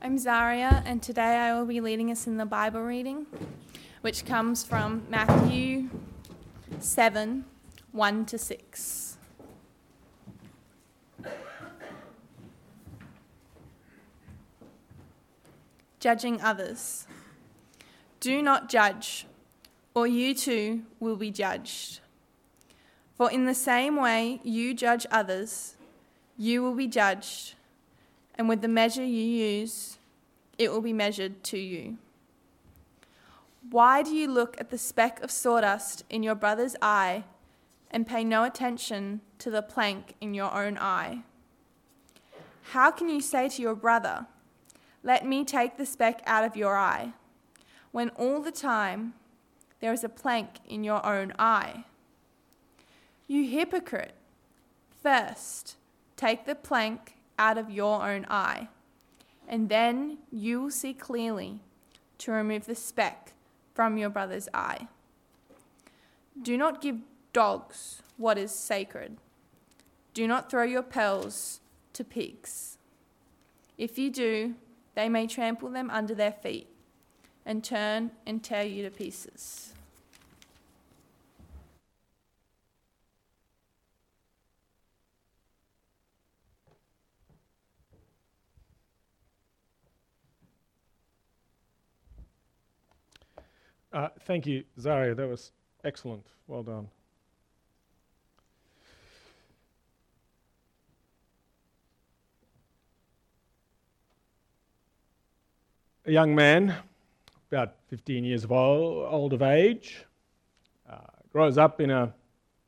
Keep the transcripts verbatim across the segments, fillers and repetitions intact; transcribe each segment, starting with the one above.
I'm Zaria, and today I will be leading us in the Bible reading, which comes from Matthew seven, one to six. Judging others. Do not judge, or you too will be judged. For in the same way you judge others, you will be judged, and with the measure you use, it will be measured to you. Why do you look at the speck of sawdust in your brother's eye and pay no attention to the plank in your own eye? How can you say to your brother, "Let me take the speck out of your eye," when all the time there is a plank in your own eye? You hypocrite! First, take the plank out of your own eye, and then you will see clearly to remove the speck from your brother's eye. Do not give dogs what is sacred. Do not throw your pearls to pigs. If you do, they may trample them under their feet and turn and tear you to pieces. Uh, thank you, Zaria. That was excellent. Well done. A young man, about fifteen years of old, old of age, uh, grows up in a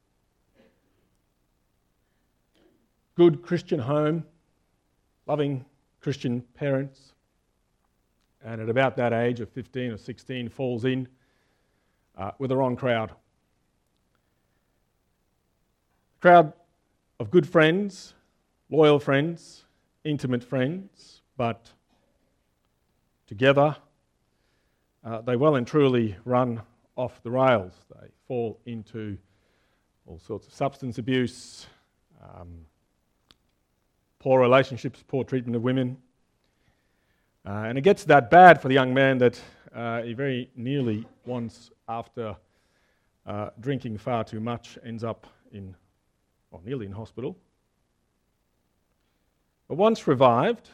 good Christian home, loving Christian parents, and at about that age of fifteen or sixteen falls in uh, with the wrong crowd. A crowd of good friends, loyal friends, intimate friends, but together uh, they well and truly run off the rails. They fall into all sorts of substance abuse, um, poor relationships, poor treatment of women. Uh, and it gets that bad for the young man that uh, he very nearly, once after uh, drinking far too much, ends up in, well, nearly in hospital. But once revived,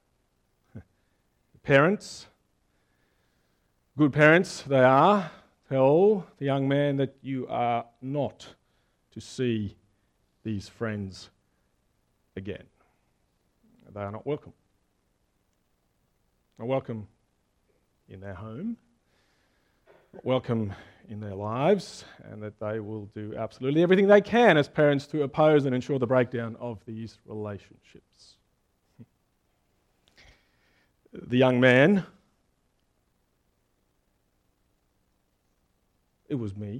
parents, good parents they are, tell the young man that you are not to see these friends again. They are not welcome. Are welcome in their home, welcome in their lives, and that they will do absolutely everything they can as parents to oppose and ensure the breakdown of these relationships. The young man, it was me,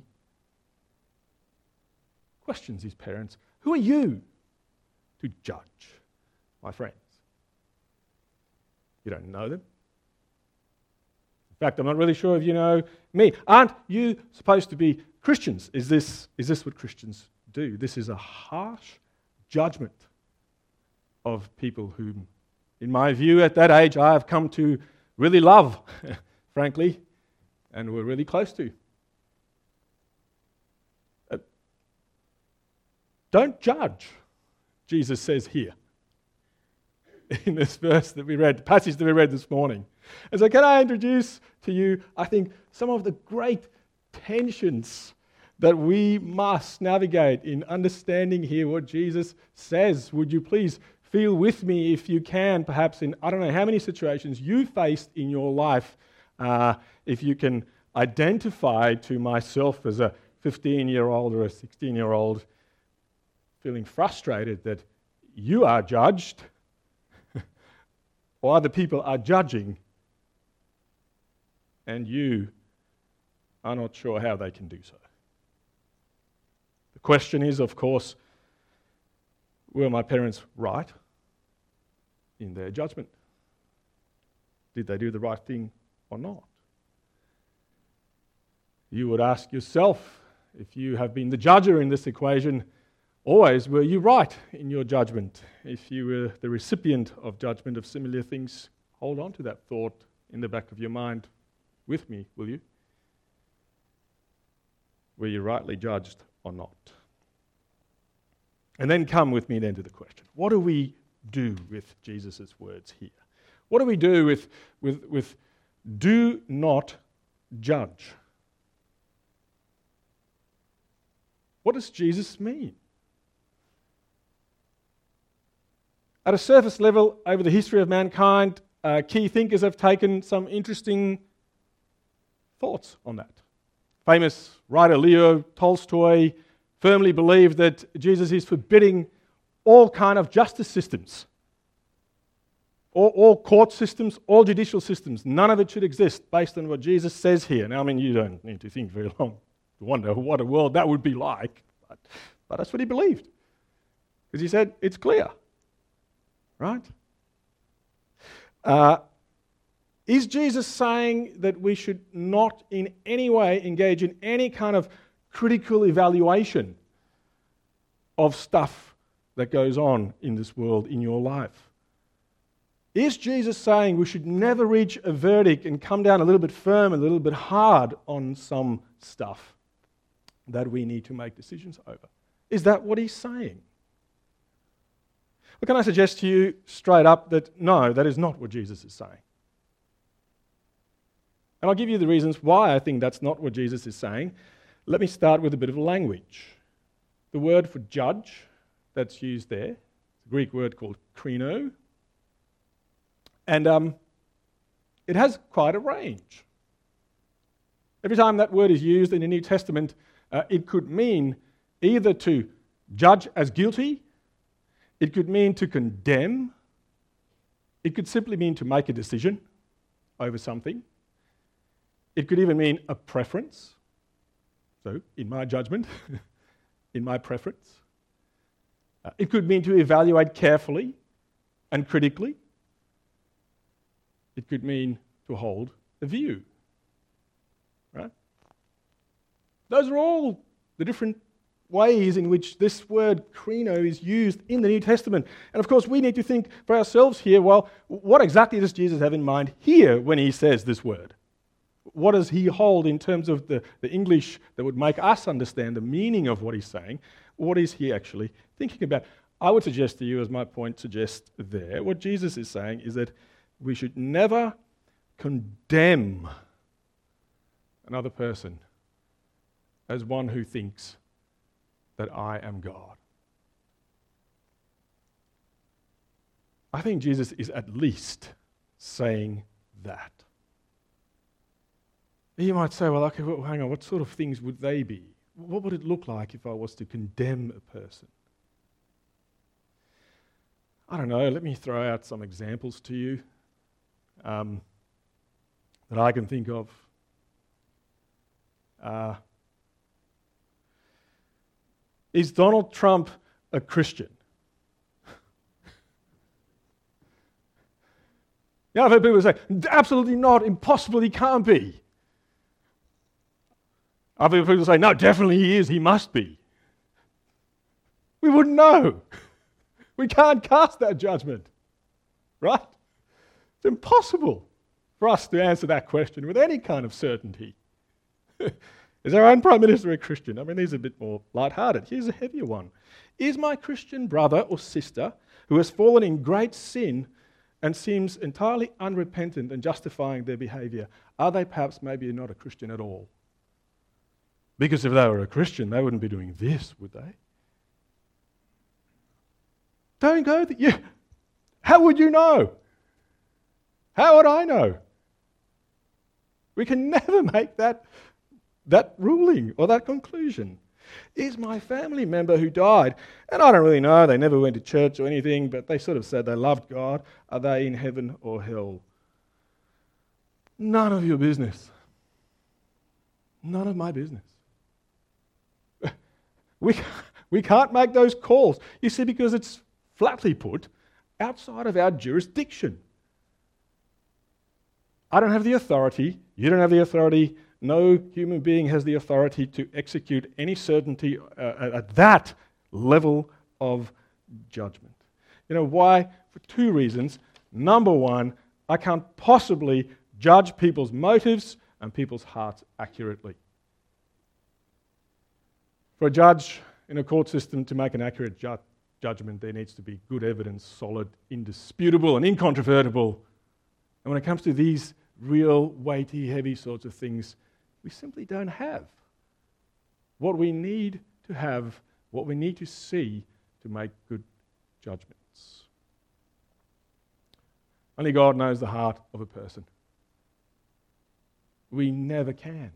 questions his parents, "Who are you to judge my friends? You don't know them. In fact, I'm not really sure if you know me. Aren't you supposed to be Christians? Is this, is this what Christians do?" This is a harsh judgment of people whom, in my view, at that age, I have come to really love, frankly, and we're really close to. Uh, don't judge, Jesus says here in this verse that we read, the passage that we read this morning. And so can I introduce to you, I think, some of the great tensions that we must navigate in understanding here what Jesus says. Would you please feel with me, if you can, perhaps in, I don't know how many situations you faced in your life, uh, if you can identify to myself as a fifteen-year-old or a sixteen-year-old feeling frustrated that you are judged, or other people are judging, and you are not sure how they can do so. The question is, of course, were my parents right in their judgment? Did they do the right thing or not? You would ask yourself, if you have been the judger in this equation, always were you right in your judgment? If you were the recipient of judgment of similar things, hold on to that thought in the back of your mind with me, will you? Were you rightly judged or not? And then come with me then to the question, what do we do with Jesus' words here? What do we do with, with, with do not judge? What does Jesus mean? At a surface level, over the history of mankind, uh, key thinkers have taken some interesting thoughts on that. Famous writer Leo Tolstoy firmly believed that Jesus is forbidding all kind of justice systems, all, all court systems, all judicial systems. None of it should exist based on what Jesus says here. Now, I mean, you don't need to think very long to wonder what a world that would be like, but, but that's what he believed. Because he said, it's clear, right? Uh, is Jesus saying that we should not in any way engage in any kind of critical evaluation of stuff that goes on in this world, in your life? Is Jesus saying we should never reach a verdict and come down a little bit firm, a little bit hard on some stuff that we need to make decisions over? Is that what he's saying? Well, can I suggest to you straight up that no, that is not what Jesus is saying. And I'll give you the reasons why I think that's not what Jesus is saying. Let me start with a bit of language. The word for judge that's used there, it's a Greek word called krino, and um, it has quite a range. Every time that word is used in the New Testament, uh, it could mean either to judge as guilty, it could mean to condemn, it could simply mean to make a decision over something, it could even mean a preference. So, in my judgment, in my preference. Uh, it could mean to evaluate carefully and critically. It could mean to hold a view. Right? Those are all the different ways in which this word krino is used in the New Testament. And of course, we need to think for ourselves here, well, what exactly does Jesus have in mind here when he says this word? What does he hold in terms of the, the English that would make us understand the meaning of what he's saying? What is he actually thinking about? I would suggest to you, as my point suggests there, what Jesus is saying is that we should never condemn another person as one who thinks that I am God. I think Jesus is at least saying that. You might say, well, okay, well, hang on, what sort of things would they be? What would it look like if I was to condemn a person? I don't know, let me throw out some examples to you um, that I can think of. Uh, is Donald Trump a Christian? Yeah, I've heard people say, absolutely not, impossible, he can't be. Other people say, no, definitely he is, he must be. We wouldn't know. We can't cast that judgment, right? It's impossible for us to answer that question with any kind of certainty. Is our own Prime Minister a Christian? I mean, these are a bit more lighthearted. Here's a heavier one. Is my Christian brother or sister who has fallen in great sin and seems entirely unrepentant and justifying their behaviour, are they perhaps maybe not a Christian at all? Because if they were a Christian, they wouldn't be doing this, would they? Don't go there. Yeah. How would you know? How would I know? We can never make that, that ruling or that conclusion. Is my family member who died, and I don't really know, they never went to church or anything, but they sort of said they loved God, are they in heaven or hell? None of your business. None of my business. We, we can't make those calls. You see, because it's flatly put, outside of our jurisdiction. I don't have the authority, you don't have the authority, no human being has the authority to execute any certainty uh, at that level of judgment. You know why? For two reasons. Number one, I can't possibly judge people's motives and people's hearts accurately. For a judge in a court system to make an accurate ju- judgment, there needs to be good evidence, solid, indisputable, and incontrovertible. And when it comes to these real, weighty, heavy sorts of things, we simply don't have what we need to have, what we need to see to make good judgments. Only God knows the heart of a person. We never can.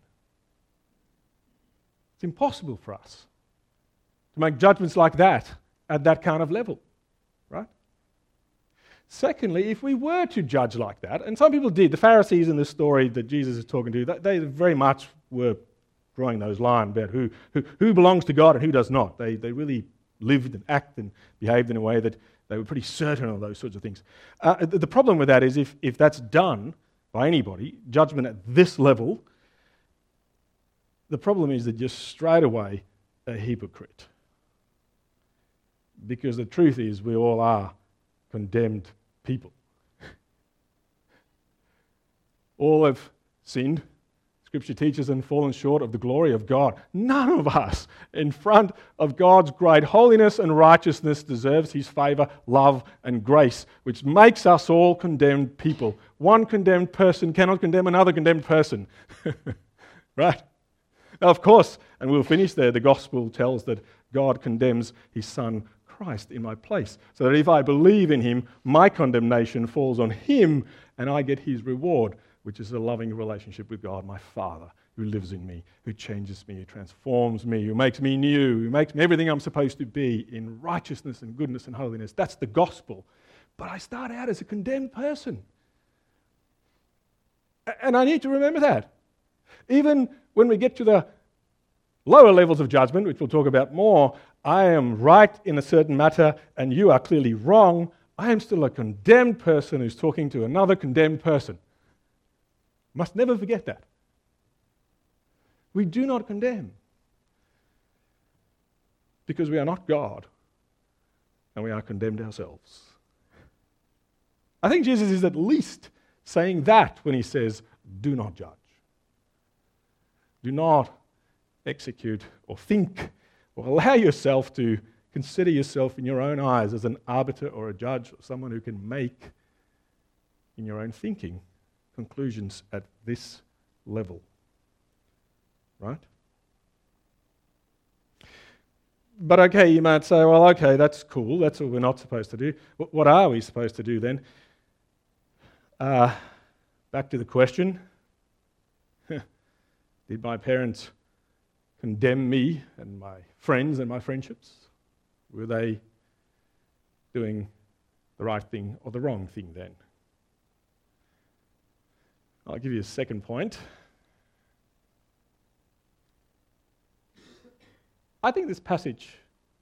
It's impossible for us to make judgments like that at that kind of level, right? Secondly, if we were to judge like that, and some people did, the Pharisees in this story that Jesus is talking to, they very much were drawing those lines about who, who, who belongs to God and who does not. They, they really lived and acted and behaved in a way that they were pretty certain of those sorts of things. Uh, the, the problem with that is if, if that's done by anybody, judgment at this level, the problem is that you're straight away a hypocrite. Because the truth is we all are condemned people. All have sinned, Scripture teaches, and fallen short of the glory of God. None of us in front of God's great holiness and righteousness deserves his favour, love and grace, which makes us all condemned people. One condemned person cannot condemn another condemned person. Right? Now, of course, and we'll finish there, the gospel tells that God condemns his Son Christ in my place, so that if I believe in him, my condemnation falls on him and I get his reward, which is a loving relationship with God, my Father, who lives in me, who changes me, who transforms me, who makes me new, who makes me everything I'm supposed to be in righteousness and goodness and holiness. That's the gospel. But I start out as a condemned person. And I need to remember that. Even when we get to the lower levels of judgment, which we'll talk about more, I am right in a certain matter and you are clearly wrong. I am still a condemned person who's talking to another condemned person. Must never forget that. We do not condemn because we are not God and we are condemned ourselves. I think Jesus is at least saying that when he says, do not judge. Do not execute or think or allow yourself to consider yourself in your own eyes as an arbiter or a judge or someone who can make, in your own thinking, conclusions at this level. Right? But okay, you might say, well, okay, that's cool. That's what we're not supposed to do. What are we supposed to do then? Uh, back to the question. Did my parents condemn me and my friends and my friendships? Were they doing the right thing or the wrong thing then? I'll give you a second point. I think this passage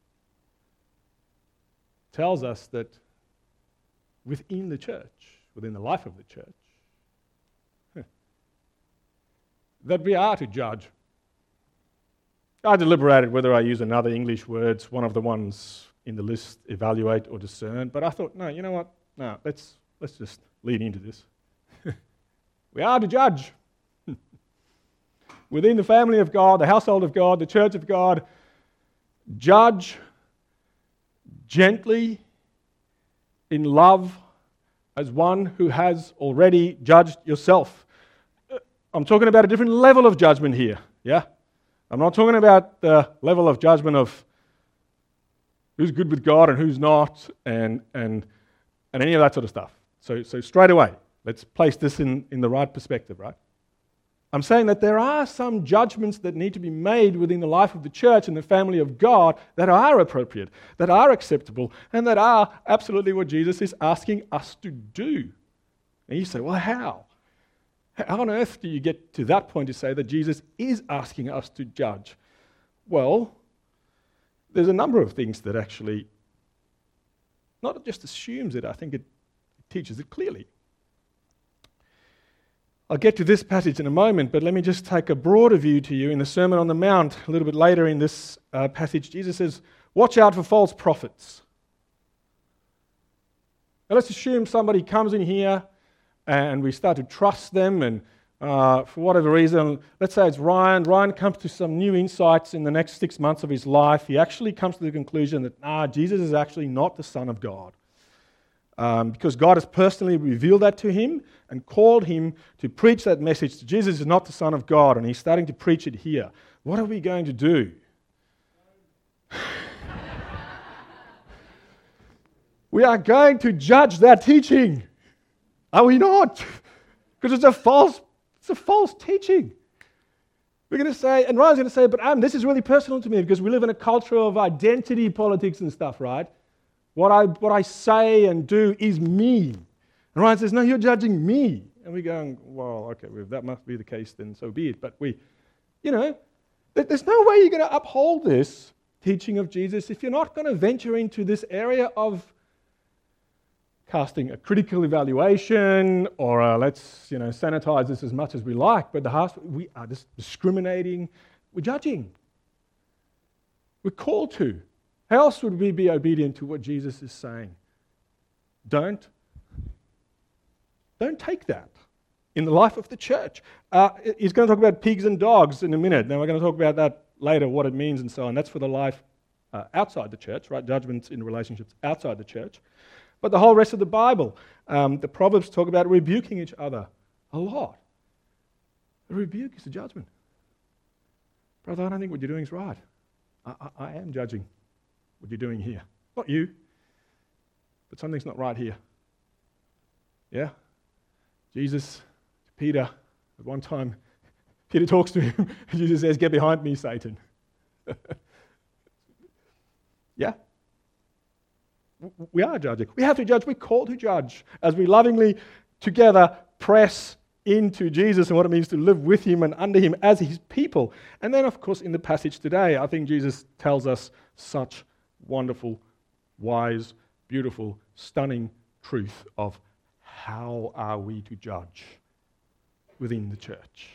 tells us that within the church, within the life of the church, that we are to judge. I deliberated whether I use another English word, one of the ones in the list, evaluate or discern, but I thought, no, you know what? No, let's let's just lead into this. We are to judge. Within the family of God, the household of God, the church of God, judge gently, in love, as one who has already judged yourself. I'm talking about a different level of judgment here, yeah? I'm not talking about the level of judgment of who's good with God and who's not, and and and any of that sort of stuff. So so straight away, let's place this in, in the right perspective, right? I'm saying that there are some judgments that need to be made within the life of the church and the family of God that are appropriate, that are acceptable, and that are absolutely what Jesus is asking us to do. And you say, well, how? How on earth do you get to that point to say that Jesus is asking us to judge? Well, there's a number of things that actually not just assumes it, I think it teaches it clearly. I'll get to this passage in a moment, but let me just take a broader view to you. In the Sermon on the Mount, a little bit later in this uh, passage, Jesus says, watch out for false prophets. Now let's assume somebody comes in here and we start to trust them, and uh, for whatever reason, let's say it's Ryan. Ryan comes to some new insights in the next six months of his life. He actually comes to the conclusion that, ah, Jesus is actually not the Son of God. Um, because God has personally revealed that to him and called him to preach that message. Jesus is not the Son of God, and he's starting to preach it here. What are we going to do? We are going to judge that teaching. Are we not? Because it's a false, it's a false teaching. We're going to say, and Ryan's going to say, but um, this is really personal to me because we live in a culture of identity politics and stuff, right? What I what I say and do is me. And Ryan says, no, you're judging me. And we're going, well, okay, well, if that must be the case, then so be it. But we, you know, there's no way you're going to uphold this teaching of Jesus if you're not going to venture into this area of casting a critical evaluation or a, let's, you know, sanitize this as much as we like, but the heart, we are just discriminating. We're judging. We're called to. How else would we be obedient to what Jesus is saying? Don't. Don't take that in the life of the church. Uh, he's going to talk about pigs and dogs in a minute. Now we're going to talk about that later, what it means and so on. That's for the life uh, outside the church, right? Judgments in relationships outside the church. But the whole rest of the Bible, um, the Proverbs talk about rebuking each other a lot. A rebuke is a judgment. Brother, I don't think what you're doing is right. I, I, I am judging what you're doing here. Not you, but something's not right here. Yeah? Jesus, Peter, at one time, Peter talks to him, and Jesus says, get behind me, Satan. Yeah? We are judging. We have to judge. We're called to judge as we lovingly together press into Jesus and what it means to live with him and under him as his people. And then, of course, in the passage today, I think Jesus tells us such wonderful, wise, beautiful, stunning truth of how are we to judge within the church.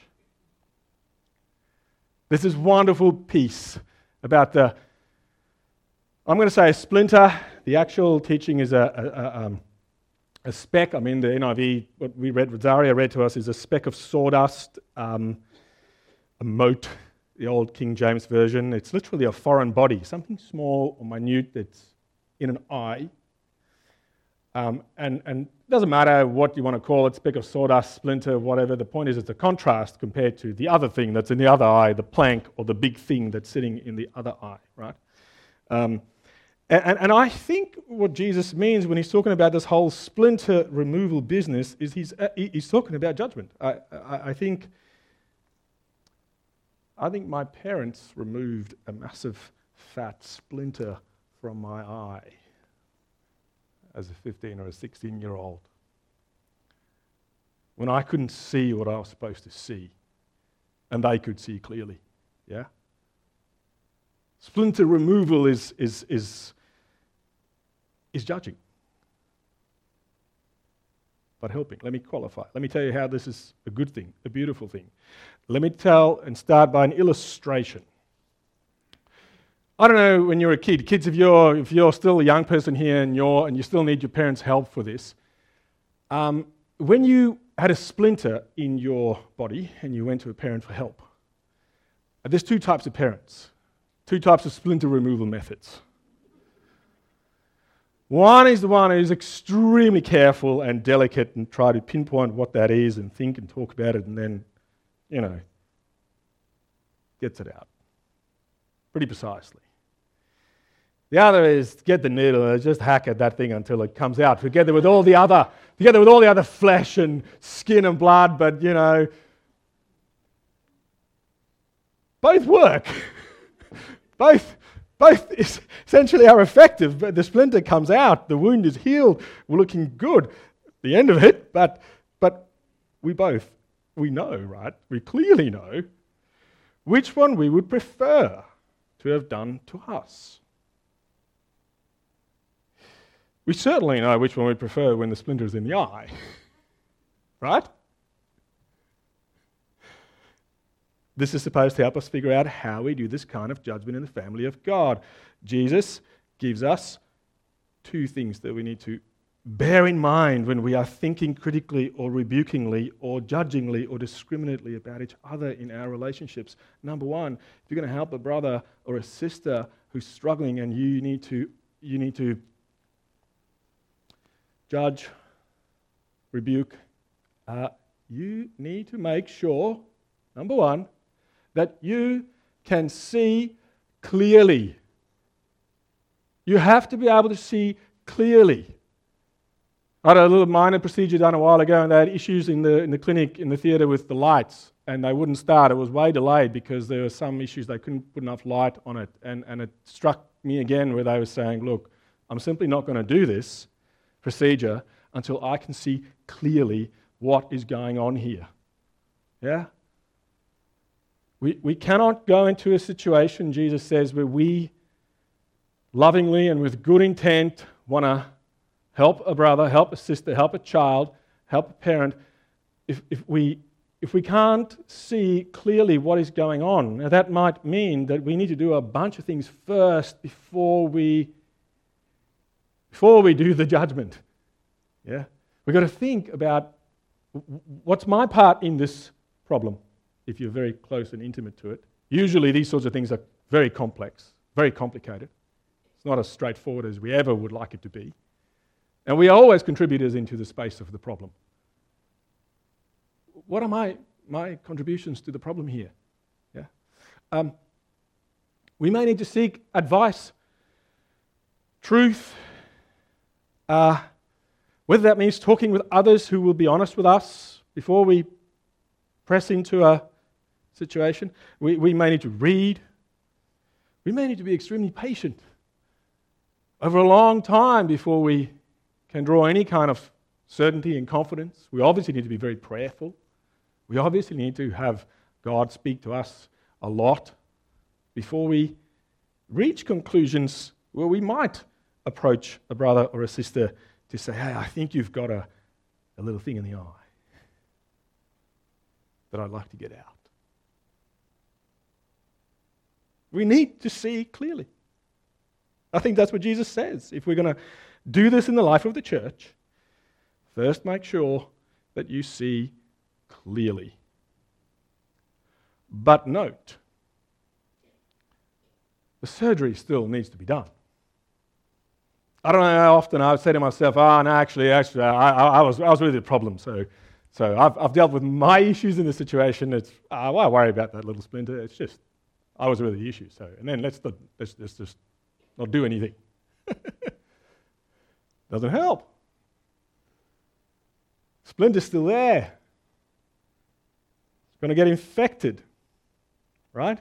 There's this wonderful piece about the, I'm going to say a splinter. The actual teaching is a, a, a, um, a speck. I mean, the N I V, what we read, Rosaria read to us, is a speck of sawdust, um, a mote, the old King James Version. It's literally a foreign body, something small or minute that's in an eye. Um, and, and it doesn't matter what you want to call it, speck of sawdust, splinter, whatever. The point is it's a contrast compared to the other thing that's in the other eye, the plank or the big thing that's sitting in the other eye, right? Um, and, and I think what Jesus means when he's talking about this whole splinter removal business is he's, uh, he's talking about judgment. I, I, I think I think my parents removed a massive fat splinter from my eye as a fifteen or a sixteen year old when I couldn't see what I was supposed to see and they could see clearly. Yeah? Splinter removal is is is is judging, but helping. Let me qualify. Let me tell you how this is a good thing, a beautiful thing. Let me tell and start by an illustration. I don't know when you're a kid. Kids, if you're if you're still a young person here and you're and you still need your parents' help for this, um, when you had a splinter in your body and you went to a parent for help, there's two types of parents. Two types of splinter removal methods. One is the one who's extremely careful and delicate and try to pinpoint what that is and think and talk about it and then, you know, gets it out pretty precisely. The other is get the needle and just hack at that thing until it comes out, together with all the other, together with all the other flesh and skin and blood, but, you know, both work. Both, both essentially are effective, but the splinter comes out, the wound is healed, we're looking good at the end of it, but, but we both, we know, right? We clearly know which one we would prefer to have done to us. We certainly know which one we prefer when the splinter is in the eye, right? This is supposed to help us figure out how we do this kind of judgment in the family of God. Jesus gives us two things that we need to bear in mind when we are thinking critically or rebukingly or judgingly or discriminately about each other in our relationships. Number one, if you're going to help a brother or a sister who's struggling and you need to you need to judge, rebuke, uh, you need to make sure, number one, that you can see clearly. You have to be able to see clearly. I had a little minor procedure done a while ago, and they had issues in the in the clinic, in the theatre with the lights, and they wouldn't start. It was way delayed because there were some issues. They couldn't put enough light on it, and, and it struck me again where they were saying, look, I'm simply not going to do this procedure until I can see clearly what is going on here. Yeah? We, we cannot go into a situation, Jesus says, where we lovingly and with good intent want to help a brother, help a sister, help a child, help a parent, if, if we if we can't see clearly what is going on. Now that might mean that we need to do a bunch of things first before we before we do the judgment. Yeah? We've got to think about what's my part in this problem, if you're very close and intimate to it. Usually these sorts of things are very complex, very complicated. It's not as straightforward as we ever would like it to be. And we are always contributors into the space of the problem. What are my, my contributions to the problem here? Yeah, um, we may need to seek advice, truth, uh, whether that means talking with others who will be honest with us before we press into a situation. We, we may need to read. We may need to be extremely patient over a long time before we can draw any kind of certainty and confidence. We obviously need to be very prayerful. We obviously need to have God speak to us a lot before we reach conclusions where we might approach a brother or a sister to say, hey, I think you've got a, a little thing in the eye that I'd like to get out. We need to see clearly. I think that's what Jesus says. If we're going to do this in the life of the church, first make sure that you see clearly. But note, the surgery still needs to be done. I don't know how often I've said to myself, oh, no, actually, actually, I, I, I was I was really the problem, so so I've, I've dealt with my issues in the situation. It's, uh, why worry about that little splinter? It's just, I was really the issue, so, and then let's, not, let's, let's just not do anything. Doesn't help. Splinter's still there. It's going to get infected, right?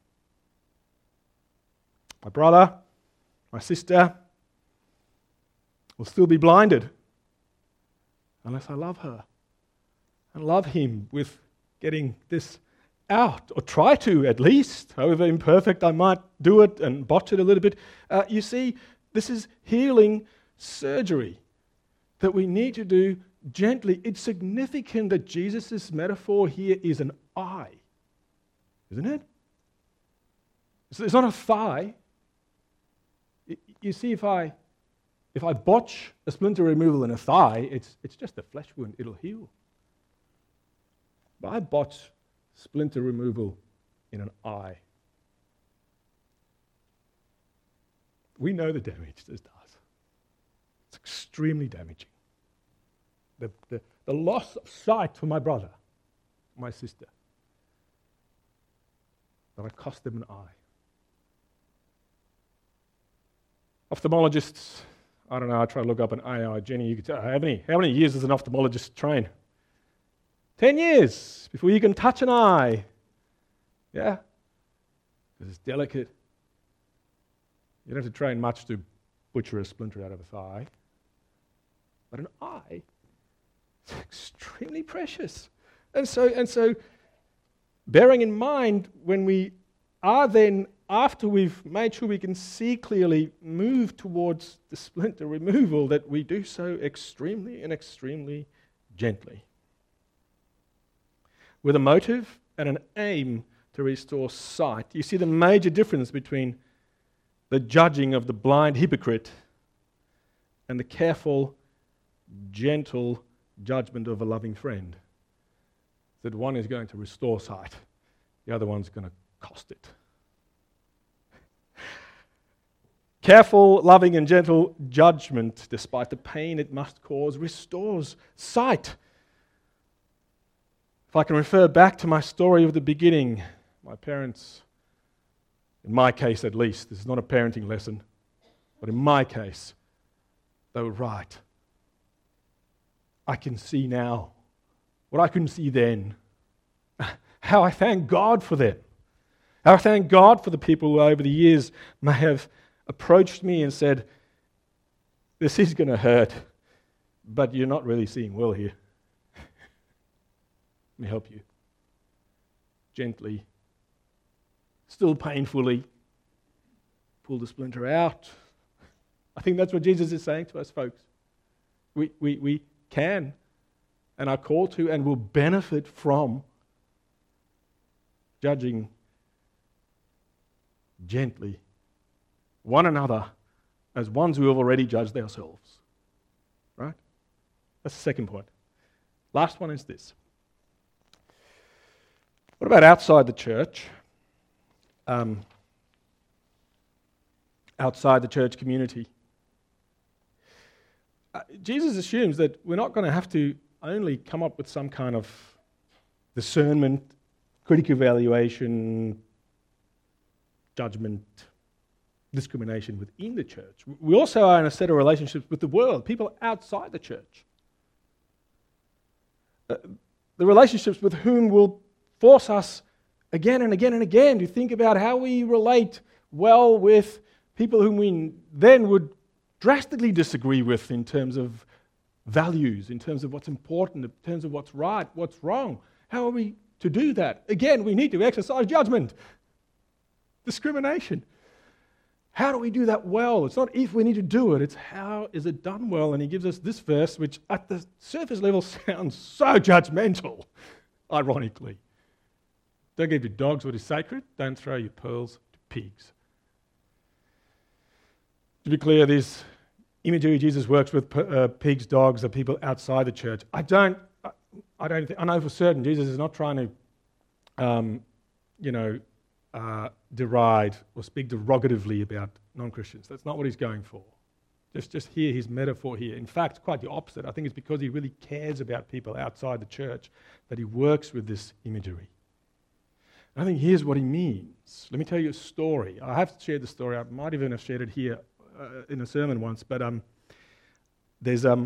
My brother, my sister will still be blinded unless I love her and love him with getting this out, or try to at least, however imperfect I might do it and botch it a little bit. Uh, you see, this is healing surgery that we need to do gently. It's significant that Jesus' metaphor here is an eye, isn't it? It's not a thigh. You see, if I if I botch a splinter removal in a thigh, it's it's just a flesh wound. It'll heal. But I botch splinter removal in an eye. We know the damage this does. It's extremely damaging. The, the, the loss of sight for my brother, my sister, that I cost them an eye. Ophthalmologists, I don't know, I try to look up an A I. Jenny, you could tell, how many, how many years does an ophthalmologist train? Ten years before you can touch an eye. Yeah? Because it's delicate. You don't have to train much to butcher a splinter out of a thigh. But an eye is extremely precious. And so, and so, bearing in mind, when we are then, after we've made sure we can see clearly, move towards the splinter removal, that we do so extremely and extremely gently, with a motive and an aim to restore sight. You see the major difference between the judging of the blind hypocrite and the careful gentle judgment of a loving friend. That one is going to restore sight, the other one's going to cost it. Careful, loving, and gentle judgment, despite the pain it must cause, restores sight. If I can refer back to my story of the beginning, my parents, in my case at least, this is not a parenting lesson, but in my case, they were right. I can see now what I couldn't see then. How I thank God for them. How I thank God for the people who over the years may have approached me and said, this is going to hurt, but you're not really seeing well here. Let me help you. Gently, still painfully, pull the splinter out. I think that's what Jesus is saying to us, folks. We, we, we can and are called to and will benefit from judging gently one another as ones who have already judged ourselves. Right? That's the second point. Last one is this. What about outside the church? Um, outside the church community? Uh, Jesus assumes that we're not going to have to only come up with some kind of discernment, critical evaluation, judgment, discrimination within the church. We also are in a set of relationships with the world, people outside the church. Uh, the relationships with whom will force us again and again and again to think about how we relate well with people whom we then would drastically disagree with in terms of values, in terms of what's important, in terms of what's right, what's wrong. How are we to do that? Again, we need to exercise judgment, discrimination. How do we do that well? It's not if we need to do it, it's how is it done well? And he gives us this verse, which at the surface level sounds so judgmental, ironically. Don't give your dogs what is sacred. Don't throw your pearls to pigs. To be clear, this imagery Jesus works with uh, pigs, dogs, are people outside the church. I don't, I, I don't, think, I know for certain Jesus is not trying to, um, you know, uh, deride or speak derogatively about non-Christians. That's not what he's going for. Just, just hear his metaphor here. In fact, quite the opposite. I think it's because he really cares about people outside the church that he works with this imagery. I think here's what he means. Let me tell you a story. I have shared the story. I might even have shared it here uh, in a sermon once, but um, there's a um,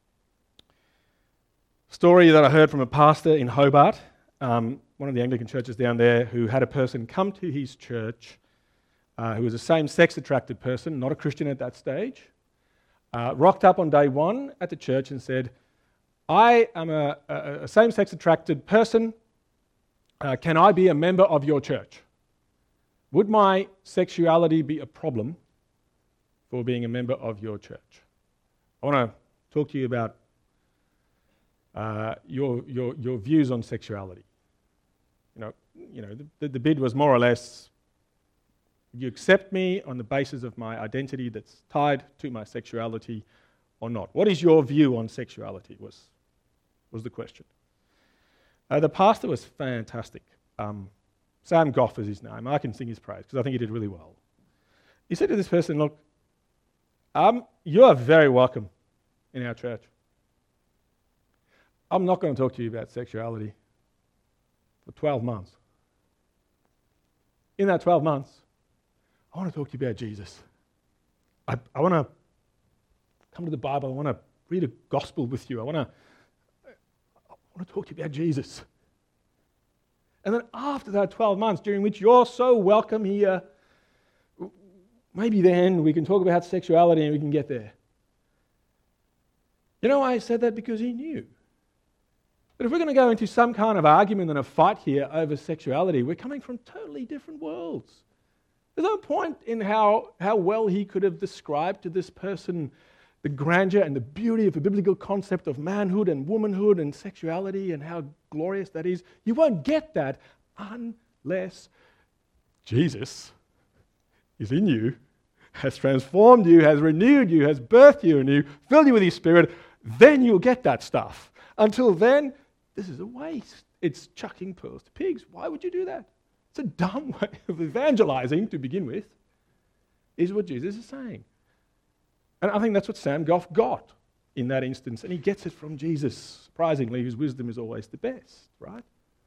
story that I heard from a pastor in Hobart, um, one of the Anglican churches down there, who had a person come to his church uh, who was a same-sex attracted person, not a Christian at that stage, uh, rocked up on day one at the church and said, I am a, a, a same-sex attracted person. Uh, can I be a member of your church? Would my sexuality be a problem for being a member of your church? I want to talk to you about uh, your, your, your views on sexuality. You know, you know the, the bid was more or less, you accept me on the basis of my identity that's tied to my sexuality or not? What is your view on sexuality was, was the question. Uh, the pastor was fantastic. Um, Sam Goff is his name. I can sing his praise because I think he did really well. He said to this person, look, um, you are very welcome in our church. I'm not going to talk to you about sexuality for twelve months. In that twelve months, I want to talk to you about Jesus. I, I want to come to the Bible. I want to read a gospel with you. I want to I want to talk to you about Jesus. And then after that twelve months, during which you're so welcome here, maybe then we can talk about sexuality and we can get there. You know why I said that? Because he knew. But if we're going to go into some kind of argument and a fight here over sexuality, we're coming from totally different worlds. There's no point in how, how well he could have described to this person the grandeur and the beauty of the biblical concept of manhood and womanhood and sexuality and how glorious that is. You won't get that unless Jesus is in you, has transformed you, has renewed you, has birthed you anew, filled you with his Spirit, Then you'll get that stuff. Until then, this is a waste. It's chucking pearls to pigs. Why would you do that? It's a dumb way of evangelizing to begin with, is what Jesus is saying. And I think that's what Sam Goff got in that instance, and he gets it from Jesus, surprisingly, whose wisdom is always the best, right?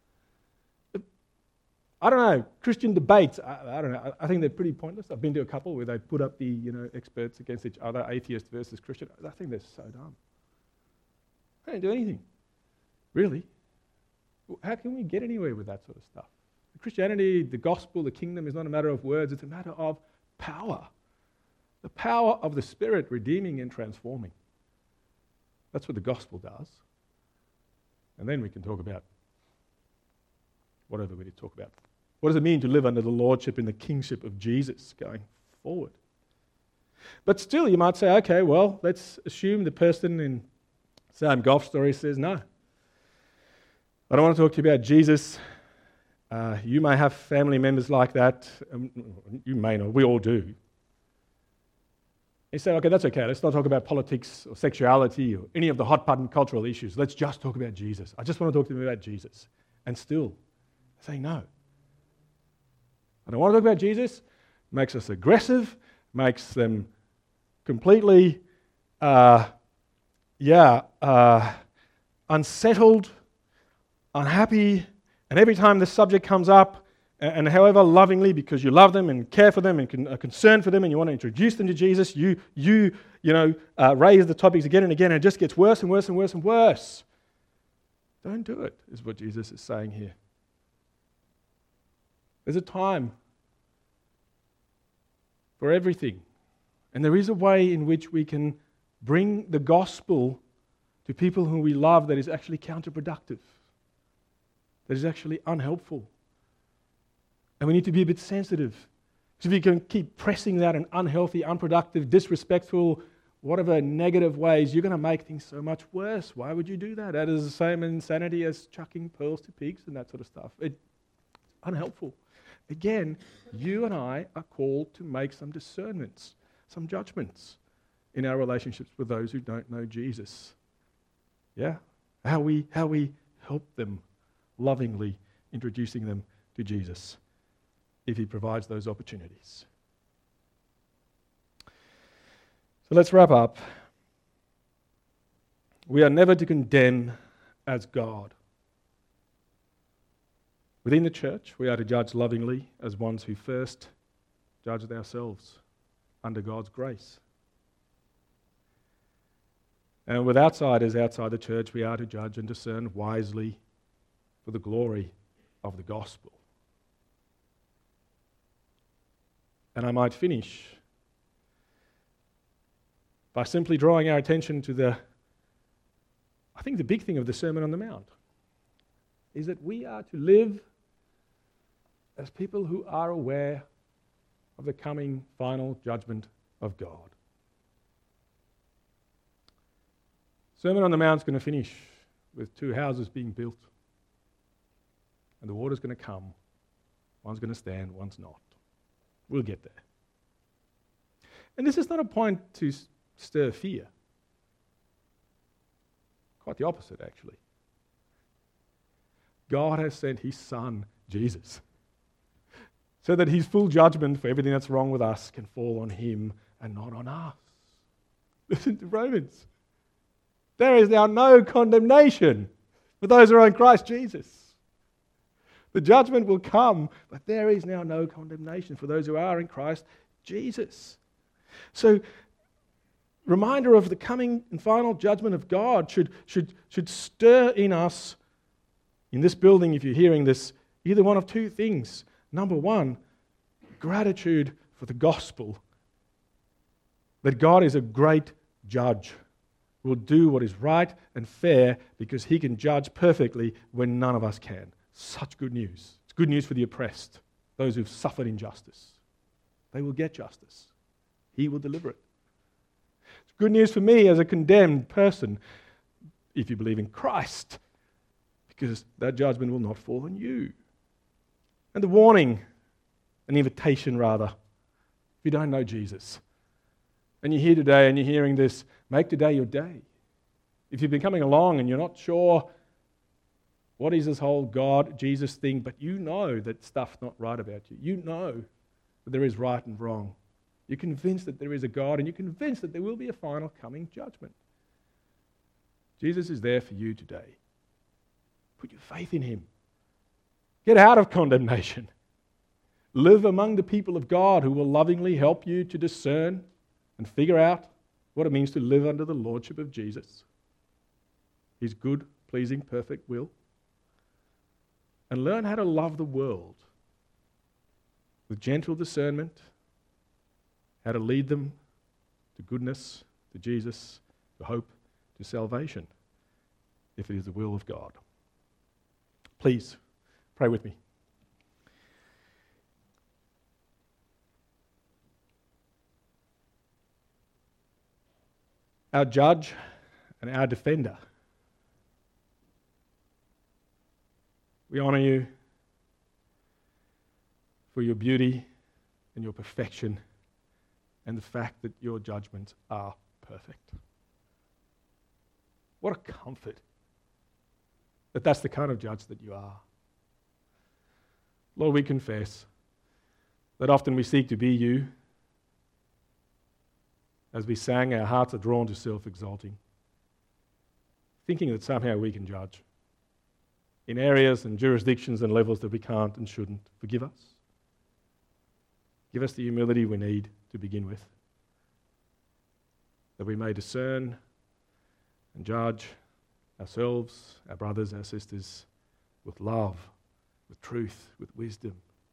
I don't know, Christian debates, I, I don't know, I think they're pretty pointless. I've been to a couple where they put up the, you know, experts against each other, atheist versus Christian. I think they're so dumb. They don't do anything, really. How can we get anywhere with that sort of stuff? Christianity, the gospel, the kingdom is not a matter of words, it's a matter of power. The power of the Spirit redeeming and transforming. That's what the gospel does. And then we can talk about whatever we need to talk about. What does it mean to live under the lordship and the kingship of Jesus going forward? But still, you might say, okay, well, let's assume the person in Sam Goff's story says, no. I don't want to talk to you about Jesus. Uh, you may have family members like that. Um, you may not. We all do. You say, okay, that's okay. Let's not talk about politics or sexuality or any of the hot-button cultural issues. Let's just talk about Jesus. I just want to talk to them about Jesus. And still, say no. I don't want to talk about Jesus. It makes us aggressive, makes them completely, uh, yeah, uh, unsettled, unhappy, and every time this subject comes up, and, and however lovingly, because you love them and care for them and con- are concerned for them and you want to introduce them to Jesus, you, you, you know, uh, raise the topics again and again, and it just gets worse and worse and worse and worse. Don't do it, is what Jesus is saying here. There's a time for everything. And there is a way in which we can bring the gospel to people whom we love that is actually counterproductive, that is actually unhelpful. And we need to be a bit sensitive. Because if you can keep pressing that in unhealthy, unproductive, disrespectful, whatever negative ways, you're going to make things so much worse. Why would you do that? That is the same insanity as chucking pearls to pigs and that sort of stuff. It's unhelpful. Again, you and I are called to make some discernments, some judgments in our relationships with those who don't know Jesus. Yeah? How we, how we help them lovingly, introducing them to Jesus if he provides those opportunities. So let's wrap up. We are never to condemn as God. Within the church, we are to judge lovingly as ones who first judged ourselves under God's grace. And with outsiders outside the church, we are to judge and discern wisely for the glory of the gospel. And I might finish by simply drawing our attention to the, I think the big thing of the Sermon on the Mount is that we are to live as people who are aware of the coming final judgment of God. Sermon on the Mount is going to finish with two houses being built. And the water's going to come. One's going to stand, one's not. We'll get there. And this is not a point to stir fear. Quite the opposite, actually. God has sent his Son, Jesus, so that his full judgment for everything that's wrong with us can fall on him and not on us. Listen to Romans. There is now no condemnation for those who are in Christ Jesus. The judgment will come, but there is now no condemnation for those who are in Christ Jesus. So, reminder of the coming and final judgment of God should, should, should stir in us, in this building, if you're hearing this, either one of two things. Number one, gratitude for the gospel. That God is a great judge, will do what is right and fair because he can judge perfectly when none of us can. Such good news. It's good news for the oppressed, those who've suffered injustice. They will get justice. He will deliver it. It's good news for me as a condemned person, if you believe in Christ, because that judgment will not fall on you. And the warning, an invitation rather, if you don't know Jesus, and you're here today and you're hearing this, make today your day. If you've been coming along and you're not sure what is this whole God, Jesus thing, but you know that stuff's not right about you. You know that there is right and wrong. You're convinced that there is a God, and you're convinced that there will be a final coming judgment. Jesus is there for you today. Put your faith in him. Get out of condemnation. Live among the people of God who will lovingly help you to discern and figure out what it means to live under the lordship of Jesus, his good, pleasing, perfect will. And learn how to love the world with gentle discernment, how to lead them to goodness, to Jesus, to hope, to salvation, if it is the will of God. Please, pray with me. Our judge and our defender, we honour you for your beauty and your perfection and the fact that your judgments are perfect. What a comfort that that's the kind of judge that you are. Lord, we confess that often we seek to be you. As we sang, our hearts are drawn to self-exalting, thinking that somehow we can judge in areas and jurisdictions and levels that we can't and shouldn't. Forgive us. Give us the humility we need to begin with, that we may discern and judge ourselves, our brothers, our sisters, with love, with truth, with wisdom.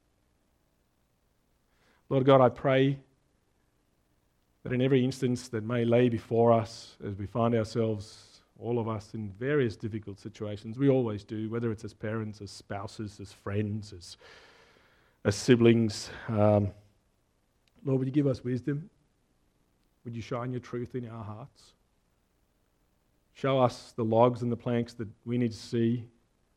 Lord God, I pray that in every instance that may lay before us as we find ourselves, all of us, in various difficult situations, we always do, whether it's as parents, as spouses, as friends, as, as siblings. Um, Lord, would you give us wisdom? Would you shine your truth in our hearts? Show us the logs and the planks that we need to see.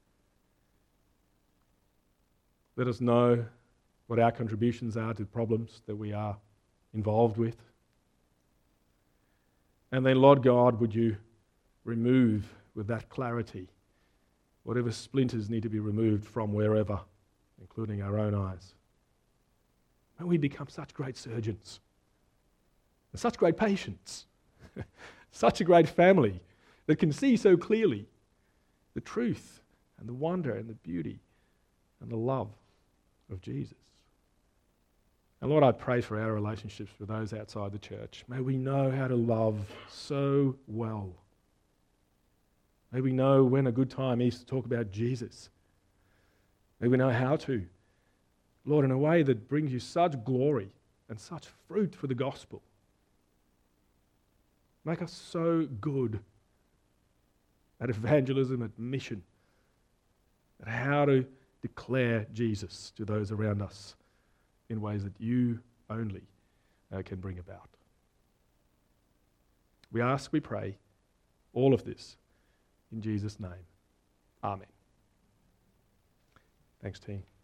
Let us know what our contributions are to problems that we are involved with. And then, Lord God, would you remove with that clarity whatever splinters need to be removed from wherever, including our own eyes. May we become such great surgeons and such great patients, such a great family that can see so clearly the truth and the wonder and the beauty and the love of Jesus. And Lord, I pray for our relationships with those outside the church. May we know how to love so well. May we know when a good time is to talk about Jesus. May we know how to. Lord, in a way that brings you such glory and such fruit for the gospel. Make us so good at evangelism, at mission, at how to declare Jesus to those around us in ways that you only uh, can bring about. We ask, we pray, all of this in Jesus' name. Amen. Thanks, team.